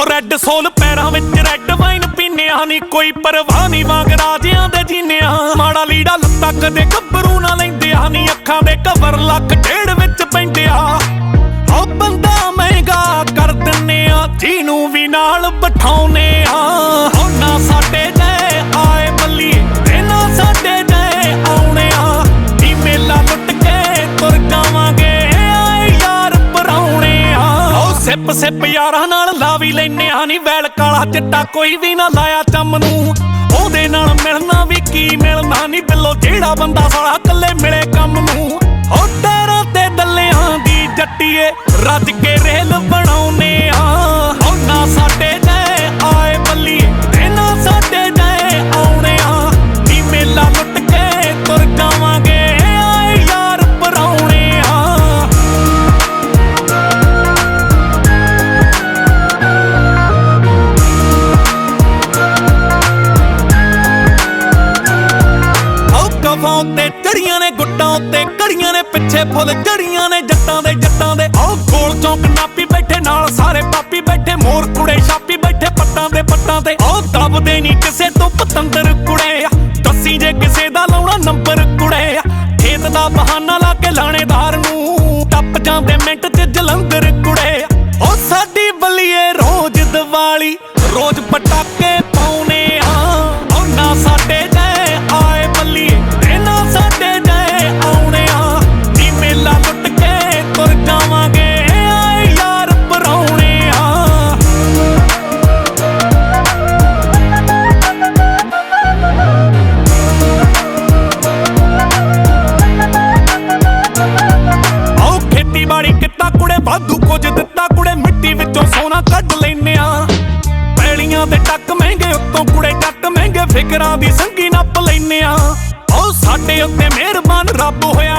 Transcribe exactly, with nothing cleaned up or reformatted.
ਹੋ ਰੈੱਡ ਸੋਲ ਪੈਰਾਂ ਵਿੱਚ ਰੈੱਡ ਵਾਈਨ ਪੀਨੇ ਆ ਨੀ ਕੋਈ ਪਰਵਾਹ ਨੀ ਵਾਂਗ ਰਾਜਿਆਂ ਦੇ ਜੀਨੇ ਆ ਮਾੜਾ ਲੀੜਾ ਲੱਤਾਂ ਕਦੇ ਗੱਭਰੂ ਨਾ ਲੈਂਦੇ ਆ ਨੀ ਅੱਖਾਂ ਦੇ ਕਵਰ ਲੱਕ ਢੇੜ ਵਿੱਚ ਪੈਂਦੇ ਆ ਹੋ ਬੰਦਾ ਮਹਿੰਗਾ ਕਰ ਦਿੰਨੇ ਆ ਜਿਹਨੂੰ ਵੀ ਨਾਲ ਬਿਠਾਉਨੇ ਆ ਹੋ ਨਾ ਸਾਡੇ ਜੈ ਆਏ ਬੱਲੀ ਤੇ ਨਾ ਸਾਡੇ ਜੈ ਆਉਣੇ ਆ ਨੀ ਮੇਲਾ ਲੁੱਟ ਕੇ ਤੁਰ ਜਾਵਾਂਗੇ ਆਏ ਯਾਰ ਪਰਾਉਣੇ ਆ ਹੋ ਸਿਪ ਸਿਪ ਯਾਰਾਂ ਨਾਲ ਲਾ ਵੀ ਲੈਨੇ ਆ ਨੀ ਵੈਲ ਕਾਲਾ ਚਿੱਟਾ ਕੋਈ ਵੀ ਨਾ ਲਾਇਆ ਚੰਮ ਨੂੰ ਉਹਦੇ ਨਾਲ ਮਿਲਣਾ ਵੀ ਕੀ ਮਿਲਣਾ ਨੀ ਬਿੱਲੋ ਜਿਹੜਾ ਬੰਦਾ ਸਾਲਾ ਕੱਲੇ ਮਿਲੇ ਕੰਮ ਨੂੰ ਹੋ ਟੈਰਾਂ ਤੇ ਦੱਲਿਆਂ ਦੀ ਜੱਟੀਏ ਰੱਜ ਕੇ ਰੇਲ ਬਣਾਉਨੇ ਆ ਹੋ ਨਾ ਸਾਡੇ ਜੈ ਆਏ ਬੱਲੀ ਤੇ ਨਾ ਸਾਡੇ ਜੈ ਆਉਣੇ ਆ ਨੀ ਮੇਲਾ ਲੁੱਟ ਕੇ ਤੁਰ ਜਾਵਾਂਗੇ ਆਏ ਯਾਰ ਪਰਾਉਣੇ ਆ ਕਵਾਂ ਤੇ ਚੜੀਆਂ ਨੇ ਗੁੱਟਾਂ ਉੱਤੇ ਘੜੀਆਂ ਨੇ ਪਿੱਛੇ ਫੁੱਲ ਚੜੀਆਂ ਨੇ ਜੱਟਾਂ ਦੇ ਜੱਟਾਂ ਦੇ ਉਹ ਗੋਲ ਚੌਂਕ ਨਾਪੀ ਬੈਠੇ ਨਾਲ ਸਾਰੇ ਪਾਪੀ ਬੈਠੇ ਮੋਰ ਕੁੜੇ ਛਾਪੀ ਬੈਠੇ ਪੱਟਾਂ ਦੇ ਪੱਟਾਂ ਤੇ ਉਹ ਦਬਦੇ ਨਹੀਂ ਕਿਸੇ ਤੋਂ ਪਤੰਦਰ ਕੁੜੇ ਦੱਸੀ ਜੇ ਕਿਸੇ ਦਾ ਲਾਉਣਾ ਨੰਬਰ ਕੁੜੇ ਖੇਤ ਦਾ ਬਹਾਨਾ ਲਾ ਕੇ ਲਾਣੇਦਾਰ ਨੂੰ ਟੱਪ ਜਾਂਦੇ ਮਿੰਟ 'ਚ ਜਲੰਧਰ ਕੁੜੇ ਉਹ ਸਾਡੀ ਬੱਲੀਏ ਰੋਜ਼ ਦੀਵਾਲੀ ਰੋਜ਼ ਪਟਾਕੇ ਪਾਉਨੇ ਆ ਉਹ ਨਾ ਸਾਡੇ ਜੈ ਆਏ ਬੱਲੀ ਤੇ ਨਾ ਸਾਡੇ ਜੈ ਆਉਣੇ ਆ ਨੀ ਮੇਲਾ ਲੁੱਟ ਕੇ ਤੁਰ ਜਾਵਾਂਗੇ ਆਏ ਯਾਰ ਪਰਾਉਣੇ ਆ ਆਓ ਖੇਤੀਬਾੜੀ ਕਿੱਤਾ ਕੁੜੇ ਵਾਧੂ ਕੁਝ ਦਿੱਤਾ ਕੁੜੇ ਮਿੱਟੀ ਵਿੱਚੋਂ ਸੋਨਾ ਕੱਢ ਲੈਨੇ ਆ ਪੈਲੀਆਂ ਦੇ ਟੱਕ ਮਹਿੰਗੇ ਉੱਤੋਂ ਕੁੜੇ ਜੱਟ ਮਹਿੰਗੇ ਫਿਕਰਾਂ ਦੀ ਸੰਗੀ ਨੱਪ ਲੈਨੇ ਆ ਉਹ ਸਾਡੇ ਉੱਤੇ ਮਿਹਰਬਾਨ ਰੱਬ ਹੋਇਆ